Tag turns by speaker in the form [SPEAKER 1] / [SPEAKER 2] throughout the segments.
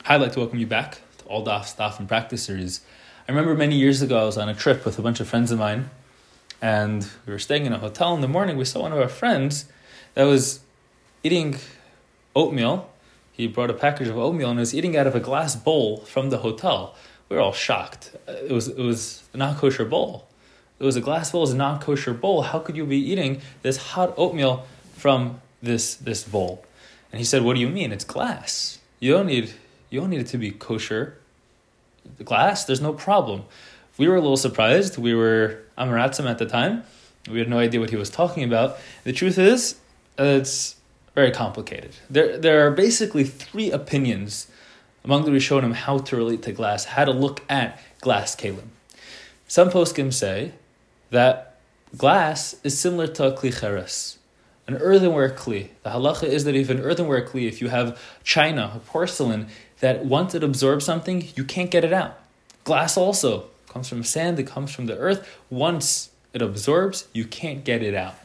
[SPEAKER 1] I'd like to welcome you back to All Daf Staff and Practice series. I remember many years ago I was on a trip with a bunch of friends of mine, and we were staying in a hotel. In the morning, we saw one of our friends that was eating oatmeal. He brought a package of oatmeal and was eating out of a glass bowl from the hotel. We were all shocked. It was a non-kosher bowl. It was a glass bowl. It was a non-kosher bowl. How could you be eating this hot oatmeal from this bowl? And he said, "What do you mean? It's glass. You don't need it to be kosher. The glass, there's no problem." We were a little surprised. We were Amaratzim at the time. We had no idea what he was talking about. The truth is, it's very complicated. There are basically three opinions among the Rishonim how to relate to glass, how to look at glass kelim. Some poskim say that glass is similar to a kli cheres, an earthenware kli. The halacha is that if an earthenware kli, if you have china, a porcelain, that once it absorbs something, you can't get it out. Glass also comes from sand, it comes from the earth. Once it absorbs, you can't get it out.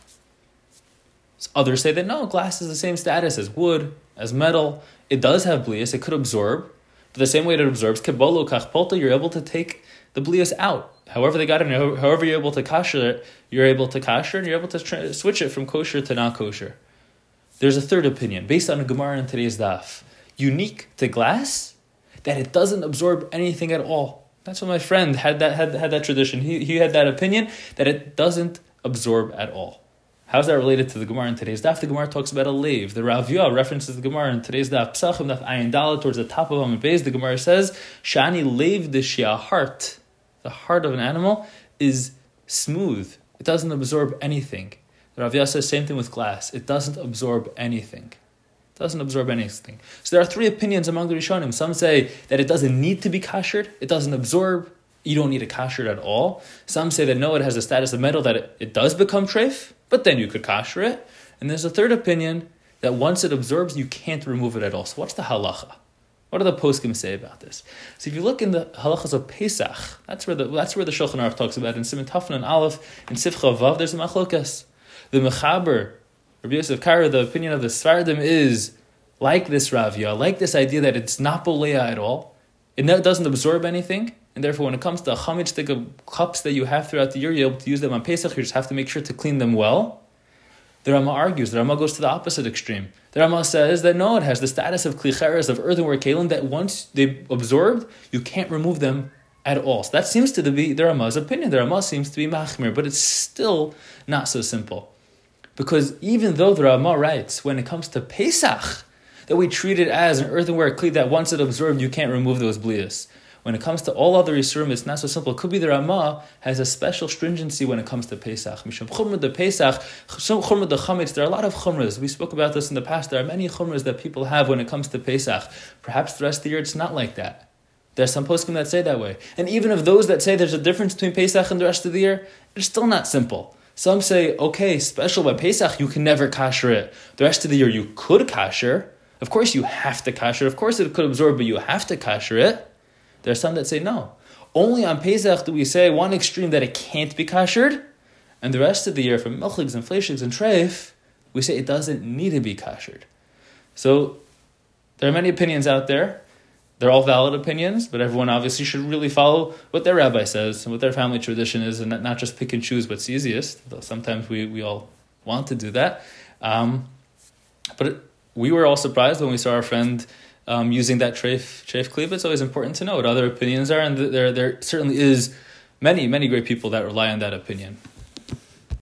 [SPEAKER 1] So others say that no, glass is the same status as wood, as metal. It does have blias, it could absorb. But the same way that it absorbs, kebolo kachpolta, you're able to take the blias out. However they got it, however you're able to kasher it, you're able to kasher, and you're able to switch it from kosher to not kosher. There's a third opinion, based on a Gemara in today's daf, unique to glass, that it doesn't absorb anything at all. That's what my friend had that tradition. He had that opinion that it doesn't absorb at all. How's that related to the Gemara in today's daf? The Gemara talks about a lave. The Rav Yah references the Gemara in today's daf. Psachim daf ayin daled towards the top of Amud Beis. The Gemara says, "Shani lave deshia heart." The heart of an animal is smooth. It doesn't absorb anything. The Rav Yah says same thing with glass. It doesn't absorb anything. It doesn't absorb anything. So there are three opinions among the Rishonim. Some say that it doesn't need to be kashered. It doesn't absorb. You don't need a kasher at all. Some say that no, it has the status of metal, that it does become treif, but then you could kasher it. And there's a third opinion that once it absorbs, you can't remove it at all. So what's the halacha? What do the poskim say about this? So if you look in the halachas of Pesach, that's where the Shulchan Aruch talks about. In Siman Tafna and Aleph, in Sifcha Vav, there's a machlokas. The Mechaber, Rabbi Yosef Karo, the opinion of the Sfardim is like this Rav Yah, like this idea that it's not bolea at all. It doesn't absorb anything. And therefore, when it comes to a chametz stick of cups that you have throughout the year, you're able to use them on Pesach. You just have to make sure to clean them well. The Rama argues. The Rama goes to the opposite extreme. The Rama says that no, it has the status of kli cheres, of earthenware kelim, that once they absorbed, you can't remove them at all. So that seems to be the Rama's opinion. The Rama seems to be machmir, but it's still not so simple. Because even though the Rama writes, when it comes to Pesach, that we treat it as an earthenware kli, that once it absorbed, you can't remove those blias. When it comes to all other Yisurim, it's not so simple. It could be the Ramah has a special stringency when it comes to Pesach. Mishum chumrah de Pesach, chumrah de chametz. There are a lot of chumras. We spoke about this in the past. There are many chumras that people have when it comes to Pesach. Perhaps the rest of the year it's not like that. There are some poskim that say that way. And even of those that say there's a difference between Pesach and the rest of the year, it's still not simple. Some say, okay, special by Pesach, you can never kasher it. The rest of the year you could kasher. Of course you have to kasher. Of course it could absorb, but you have to kasher it. There are some that say no. Only on Pesach do we say one extreme that it can't be kashered, and the rest of the year, from milchigs and fleishigs and treif, we say it doesn't need to be kashered. So there are many opinions out there. They're all valid opinions, but everyone obviously should really follow what their rabbi says and what their family tradition is, and not just pick and choose what's easiest, though sometimes we all want to do that. But we were all surprised when we saw our friend using that treif kli. It's always important to know what other opinions are, and there certainly is many great people that rely on that opinion.